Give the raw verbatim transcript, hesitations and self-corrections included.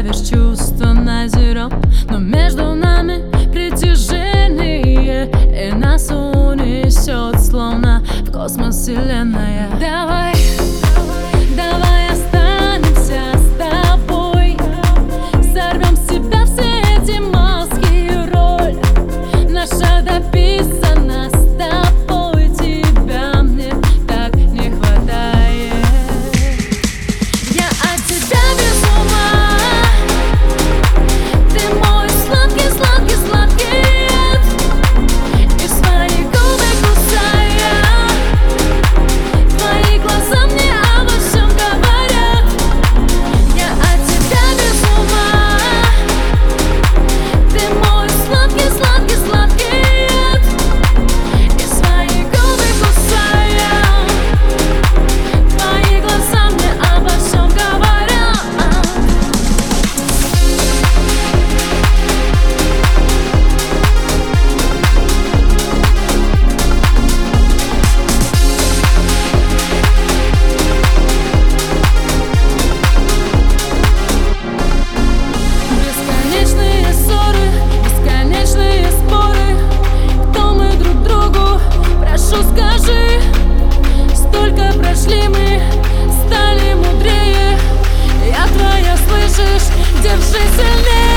давишь чувства назером, но между нами притяжение, и нас унесет, словно в космос вселенная. Давай, давай останемся с тобой, сорвем с себя все эти маски и роль. Наша дописана с тобой, тебя мне так не хватает. Я от тебя без ума, ты мой сладкий, сладкий, сладкий яд, и свои губы кусая, твои глаза мне обо всем говорят. Я от тебя без ума, ты мой сладкий, сладкий, сладкий яд, и свои губы кусая, твои глаза мне обо всем говорят. Бесконечные ссоры, бесконечные споры, кто мы друг другу, прошу скажи. Столько прошли мы, стали мудрее, я твоя, слышишь, держи сильнее.